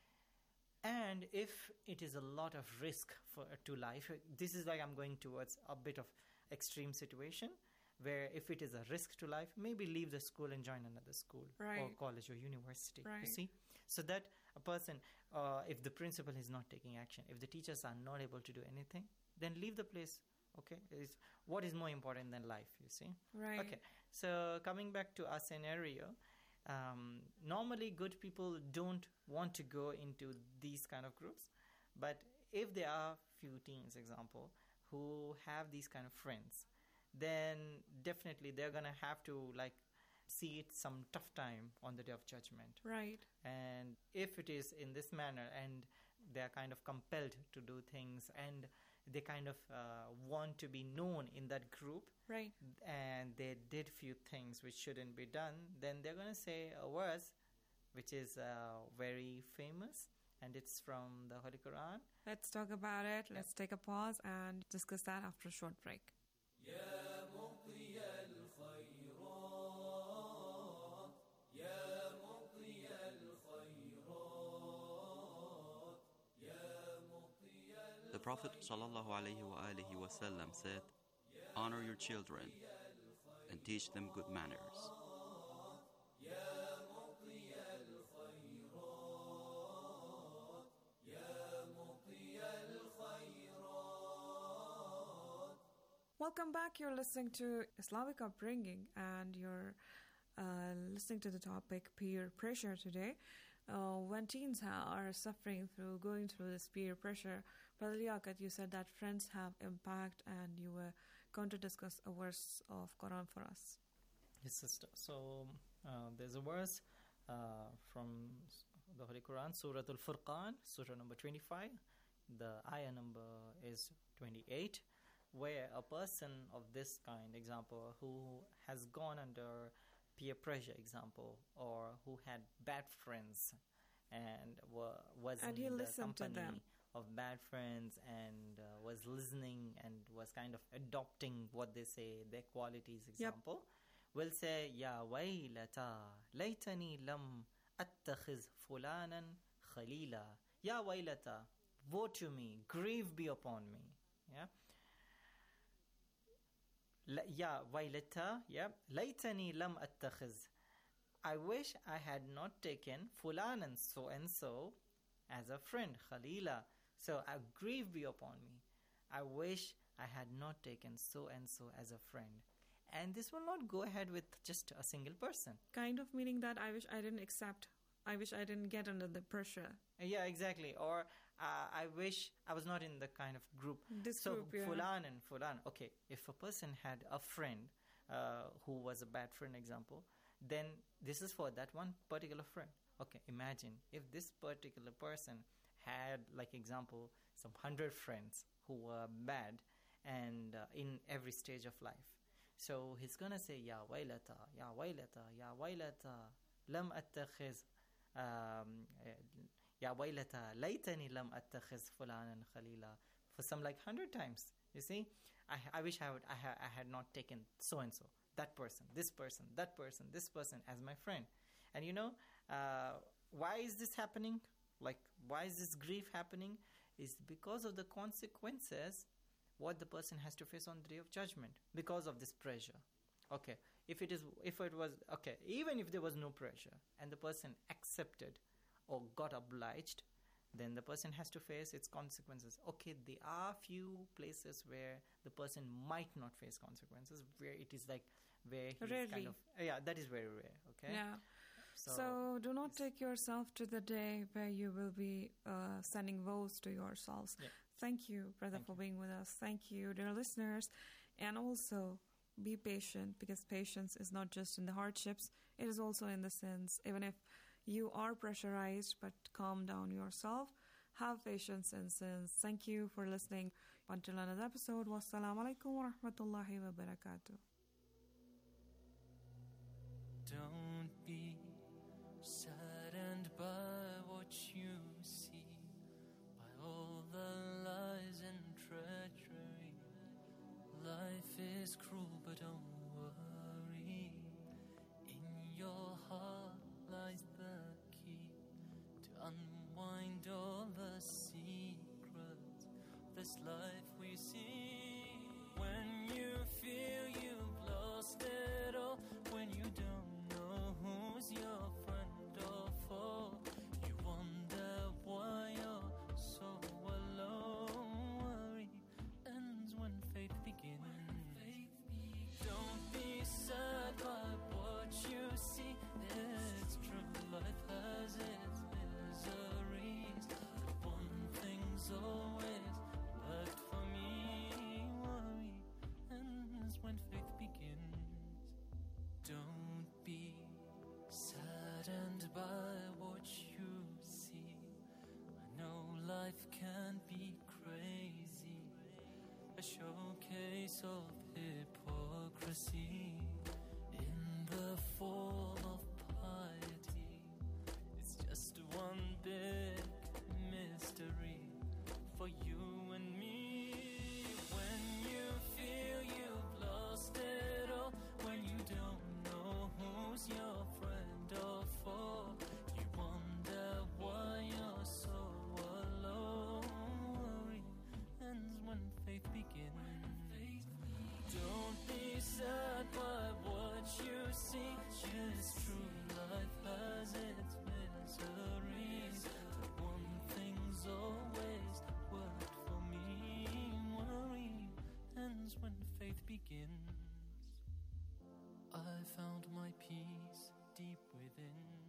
And if it is a lot of risk for to life, this is like I'm going towards a bit of extreme situation, where if it is a risk to life, maybe leave the school and join another school or Right. college or university. You Right. see, so that a person, uh, if the principal is not taking action, if the teachers are not able to do anything, then leave the place. Okay, is what is more important than life? You see, Right. Okay, so coming back to our scenario. Um, normally good people don't want to go into these kind of groups, but if there are few teens, example, who have these kind of friends, then definitely they're gonna have to like see it some tough time on the day of judgment. Right. And if it is in this manner and they're kind of compelled to do things and they kind of uh, want to be known in that group, Right. and they did few things which shouldn't be done, then they're going to say a verse which is uh, very famous, and it's from the Holy Quran. Let's talk about it. Let's take a pause and discuss that after a short break. The Prophet sallallahu alaihi wasallam said, "Honor your children and teach them good manners." Welcome back. You're listening to Islamic Upbringing, and you're uh, listening to the topic peer pressure today. Uh, when teens ha- are suffering through, going through this peer pressure, Brother Liaquat, you said that friends have impact, and you were going to discuss a verse of Quran for us. Yes, sister. So uh, there's a verse uh, from the Holy Quran, Surah Al-Furqan, Surah number twenty-five. The ayah number is twenty-eight, where a person of this kind, example, who has gone under peer pressure, example, or who had bad friends and wa- was And in he the listened to company them. of bad friends and uh, was listening and was kind of adopting what they say, their qualities, example, will say, Ya waylata, laytani lam attakhiz fulanan khalila. Ya waylata, woe to me, grief be upon me. Yeah. La- Ya waylata, yeah. Laytani lam attakhiz. I wish I had not taken fulanan so and so as a friend, khalila. So a grief be upon me. I wish I had not taken so and so as a friend. And this will not go ahead with just a single person. Kind of meaning that I wish I didn't accept, I wish I didn't get under the pressure. Yeah, exactly. Or uh, I wish I was not in the kind of group. This so group, yeah. fulan and fulan. Okay, if a person had a friend uh, who was a bad friend, example, then this is for that one particular friend. Okay, imagine if this particular person had, like example, some hundred friends who were bad and uh, in every stage of life. So he's gonna say, Ya waylata, Ya waylata, Ya waylata, lam attakhiz, um, Ya waylata, laytani lam attakhiz fulanan khalila, for some like hundred times. You see, I, I wish I would, I, ha- I had not taken so and so, that person, this person, that person, this person as my friend. And you know, uh, why is this happening? Like, why is this grief happening? Is because of the consequences what the person has to face on the day of judgment because of this pressure. Okay, if it is, if it was, okay, even if there was no pressure and the person accepted or got obliged, then the person has to face its consequences. Okay, there are few places where the person might not face consequences, where it is like, where he's Rarely. kind of, yeah, that is very rare, okay? Yeah. So, So, do not take yourself to the day where you will be uh, sending votes to yourselves. Yeah. Thank you, brother, Thank for being with us. Thank you, dear listeners. And also, be patient, because patience is not just in the hardships, it is also in the sins. Even if you are pressurized, but calm down yourself. Have patience in sins. Thank you for listening. Until another episode, wassalamu alaikum wa rahmatullahi wa barakatuh. Don't be saddened by what you see, by all the lies and treachery. Life is cruel, but don't worry. In your heart lies the key to unwind all the secrets of this life we see. When you feel you've lost it all, when you don't know who's your friend or foe, you wonder why you're so alone. Worry ends when faith begins. Don't be sad by what you see. It's true, life has its miseries, but one thing's always worked for me. Worry ends when faith begins. Don't be saddened by what you see. I know life can be crazy, a showcase of hypocrisy in the fall of piety. It's just one big mystery for you and me. When you feel you've lost it all, when you don't know who's your friend or foe, you wonder why you're so alone. Worry ends when faith begins. Don't be sad by what you see. It's true, life has its miseries, but one thing's always worked for me. Worry ends when faith begins. I found my peace deep within.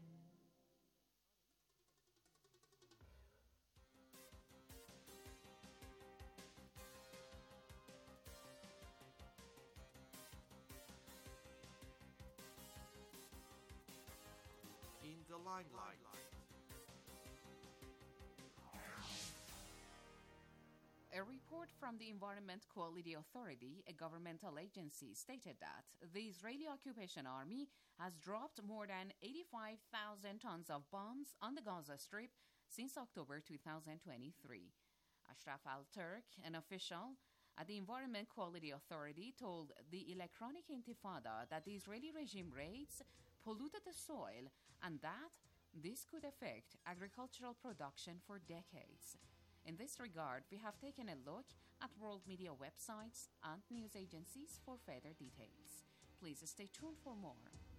the limelight. A report from the Environment Quality Authority, a governmental agency, stated that the Israeli occupation army has dropped more than eighty-five thousand tons of bombs on the Gaza Strip since October two thousand twenty-three. Ashraf Al-Turk, an official at the Environment Quality Authority, told the Electronic Intifada that the Israeli regime raids polluted the soil and that this could affect agricultural production for decades. In this regard, we have taken a look at world media websites and news agencies for further details. Please stay tuned for more.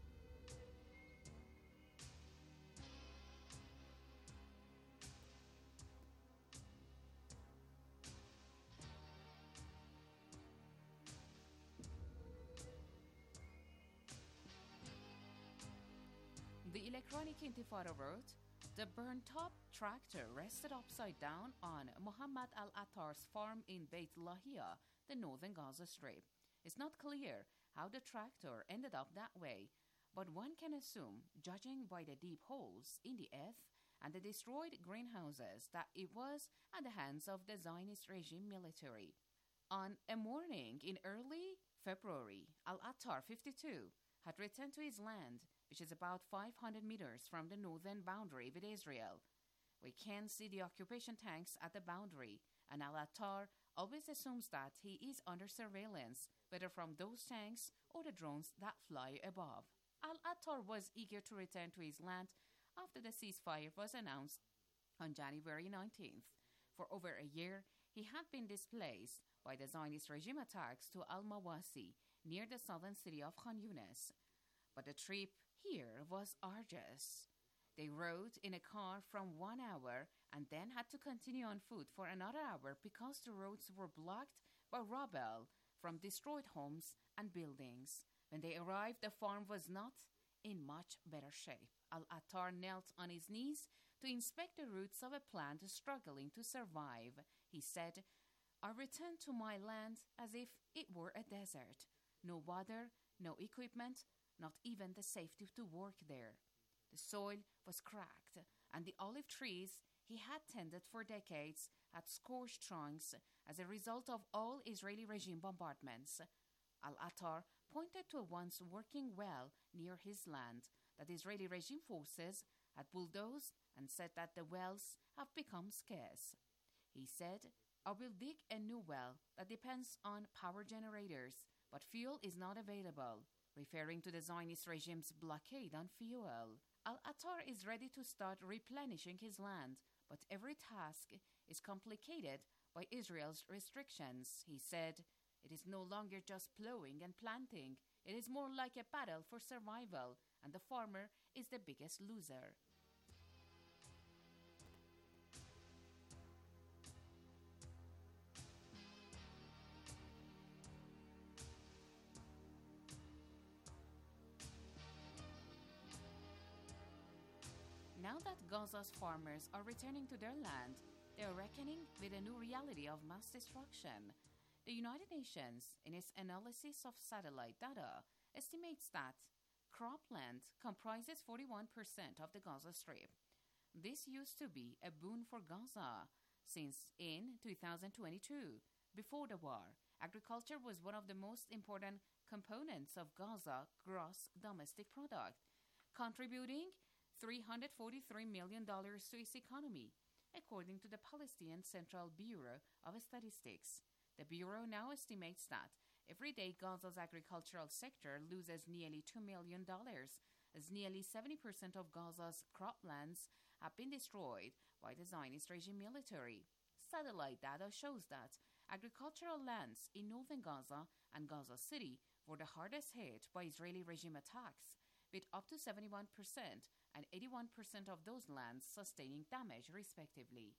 The Electronic Intifada wrote, the burnt-up tractor rested upside down on Muhammad al-Attar's farm in Beit Lahia, the northern Gaza Strip. It's not clear how the tractor ended up that way, but one can assume, judging by the deep holes in the earth and the destroyed greenhouses, that it was at the hands of the Zionist regime military. On a morning in early February, al-Attar, fifty-two, had returned to his land, which is about five hundred meters from the northern boundary with Israel. We can see the occupation tanks at the boundary, and al-Attar always assumes that he is under surveillance, whether from those tanks or the drones that fly above. Al-Attar was eager to return to his land after the ceasefire was announced on January nineteenth. For over a year, he had been displaced by the Zionist regime attacks to Al-Mawasi, near the southern city of Khan Yunis. But the trip here was arduous. They rode in a car from one hour and then had to continue on foot for another hour because the roads were blocked by rubble from destroyed homes and buildings. When they arrived, the farm was not in much better shape. Al-Attar knelt on his knees to inspect the roots of a plant struggling to survive. He said, I returned to my land as if it were a desert. No water, no equipment, not even the safety to work there. The soil was cracked, and the olive trees he had tended for decades had scorched trunks as a result of all Israeli regime bombardments. Al-Attar pointed to a once working well near his land that Israeli regime forces had bulldozed and said that the wells have become scarce. He said, I will dig a new well that depends on power generators, but fuel is not available, referring to the Zionist regime's blockade on fuel. Al-Attar is ready to start replenishing his land, but every task is complicated by Israel's restrictions. He said, it is no longer just plowing and planting. It is more like a battle for survival, and the farmer is the biggest loser. Now that Gaza's farmers are returning to their land, they are reckoning with a new reality of mass destruction. The United Nations, in its analysis of satellite data, estimates that cropland comprises forty-one percent of the Gaza Strip. This used to be a boon for Gaza, since in two thousand twenty-two, before the war, agriculture was one of the most important components of Gaza's gross domestic product, contributing three hundred forty-three million dollars to its economy, according to the Palestinian Central Bureau of Statistics. The Bureau now estimates that every day Gaza's agricultural sector loses nearly two million dollars, as nearly seventy percent of Gaza's croplands have been destroyed by the Zionist regime military. Satellite data shows that agricultural lands in northern Gaza and Gaza City were the hardest hit by Israeli regime attacks, with up to seventy-one percent and eighty-one percent of those lands sustaining damage, respectively.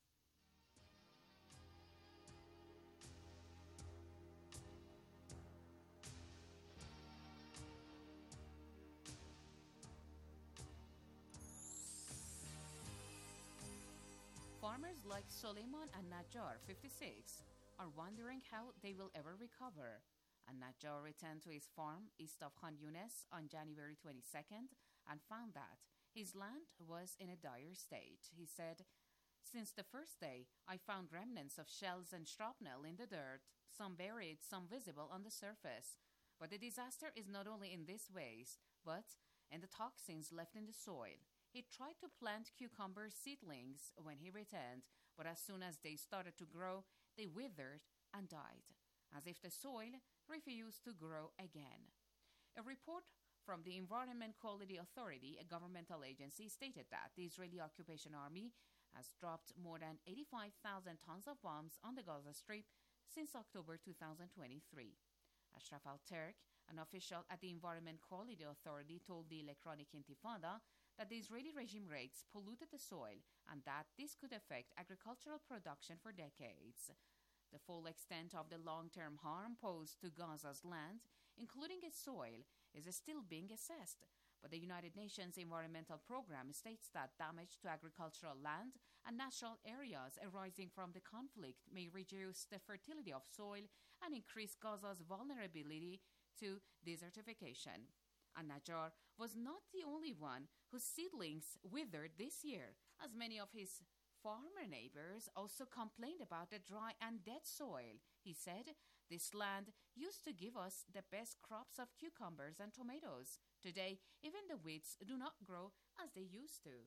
Farmers like Suleiman and Najjar, fifty-six, are wondering how they will ever recover. And Najjar returned to his farm east of Khan Yunis on January twenty-second and found that his land was in a dire state. He said, "Since the first day, I found remnants of shells and shrapnel in the dirt, some buried, some visible on the surface. But the disaster is not only in this waste, but in the toxins left in the soil." He tried to plant cucumber seedlings when he returned, but as soon as they started to grow, they withered and died, as if the soil refused to grow again. A report from the Environment Quality Authority, a governmental agency, stated that the Israeli occupation army has dropped more than eighty-five thousand tons of bombs on the Gaza Strip since October two thousand twenty-three. Ashraf Al-Turk, an official at the Environment Quality Authority, told the Electronic Intifada that the Israeli regime raids polluted the soil and that this could affect agricultural production for decades. The full extent of the long-term harm posed to Gaza's land, including its soil, is still being assessed. But the United Nations Environmental Programme states that damage to agricultural land and natural areas arising from the conflict may reduce the fertility of soil and increase Gaza's vulnerability to desertification. An-Najjar was not the only one whose seedlings withered this year, as many of his farmer neighbors also complained about the dry and dead soil. He said, "This land used to give us the best crops of cucumbers and tomatoes. Today, even the weeds do not grow as they used to."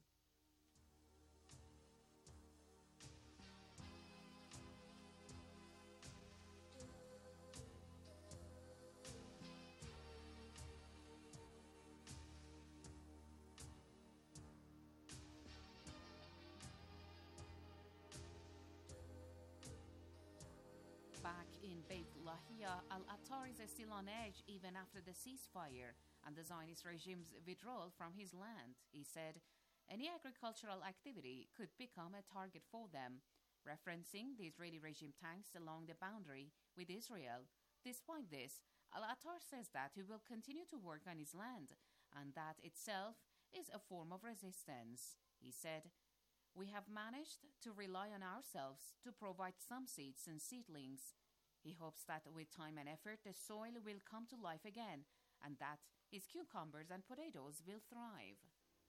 Back in Beit Lahia, Al-Attar is still on edge even after the ceasefire and the Zionist regime's withdrawal from his land. He said any agricultural activity could become a target for them, referencing the Israeli regime tanks along the boundary with Israel. Despite this, Al-Attar says that he will continue to work on his land, and that itself is a form of resistance. He said, "We have managed to rely on ourselves to provide some seeds and seedlings." He hopes that with time and effort, the soil will come to life again, and that his cucumbers and potatoes will thrive.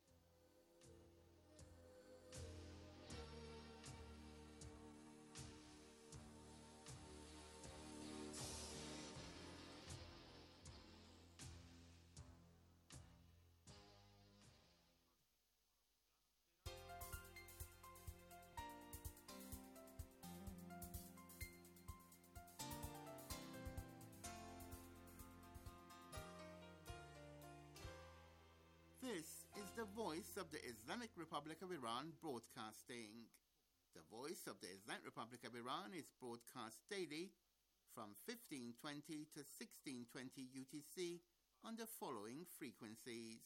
This is the Voice of the Islamic Republic of Iran broadcasting. The Voice of the Islamic Republic of Iran is broadcast daily from fifteen twenty to sixteen twenty U T C on the following frequencies.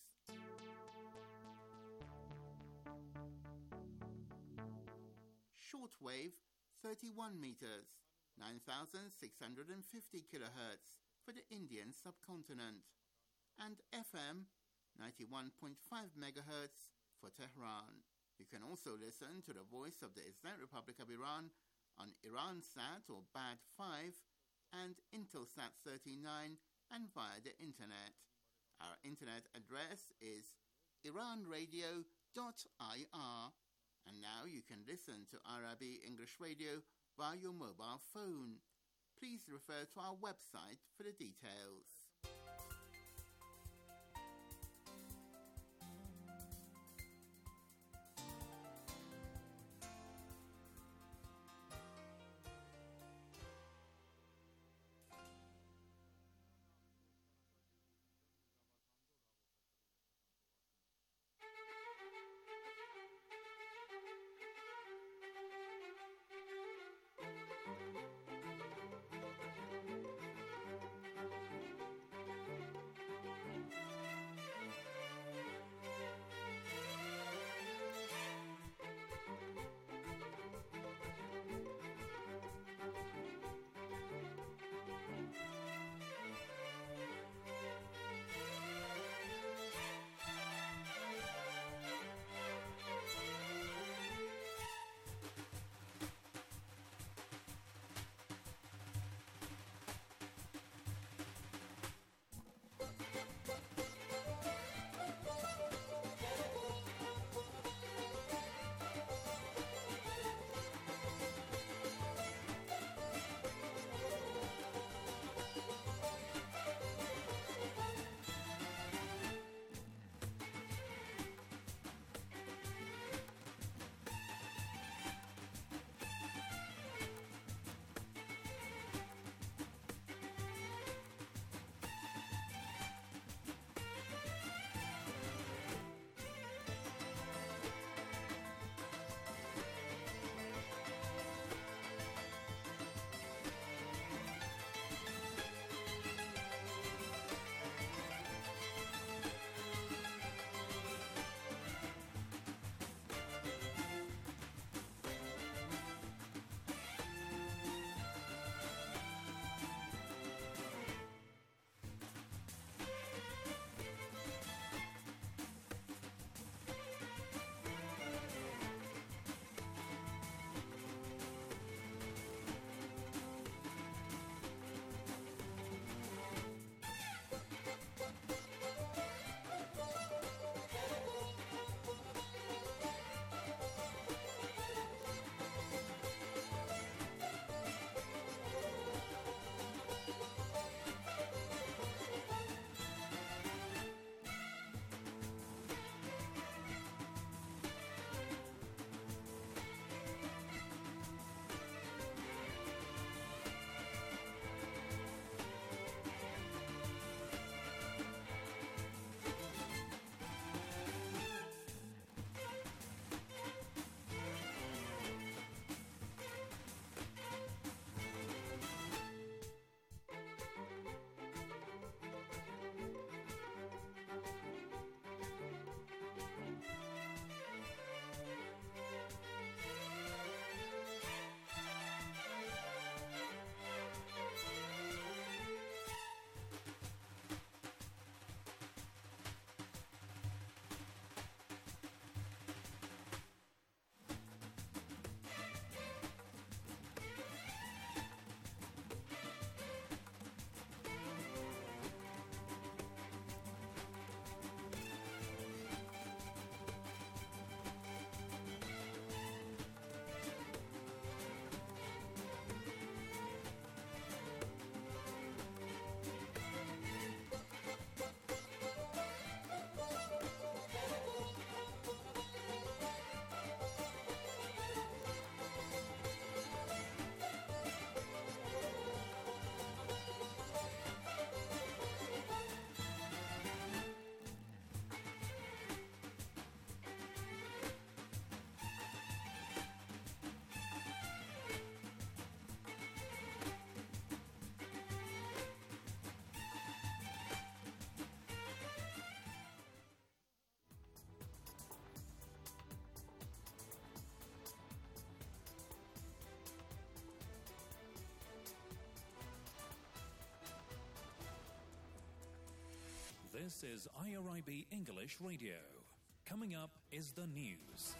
Shortwave thirty-one meters, nine thousand six hundred fifty kilohertz for the Indian subcontinent, and F M ninety-one point five megahertz for Tehran. You can also listen to the Voice of the Islamic Republic of Iran on Iransat or B A D five and Intelsat thirty-nine and via the internet. Our internet address is iran radio dot I R. And now you can listen to Arabi English Radio via your mobile phone. Please refer to our website for the details. This is I R I B English Radio. Coming up is the news.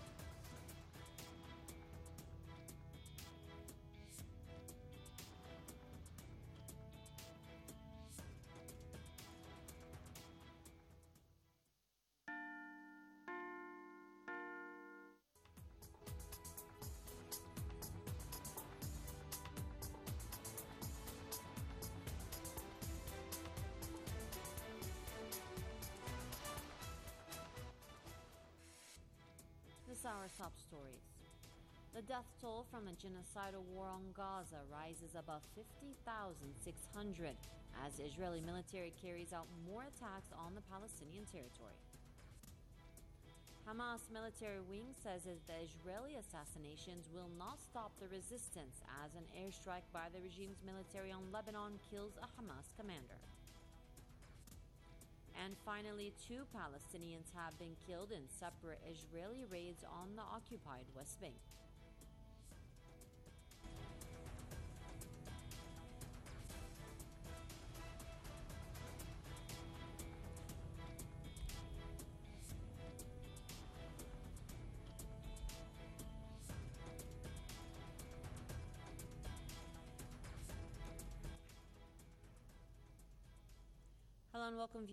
Our top stories. The death toll from the genocidal war on Gaza rises above fifty thousand six hundred as the Israeli military carries out more attacks on the Palestinian territory. Hamas military wing says that the Israeli assassinations will not stop the resistance as an airstrike by the regime's military on Lebanon kills a Hamas commander. And finally, two Palestinians have been killed in separate Israeli raids on the occupied West Bank. Hello and welcome